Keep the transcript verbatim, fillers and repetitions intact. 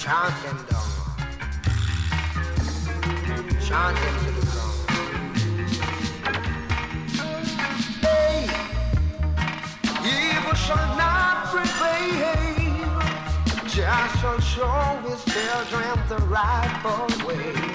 Chanting down, chanting to the ground. Hey, evil shall not prevail. Jah shall show his children the rightful way.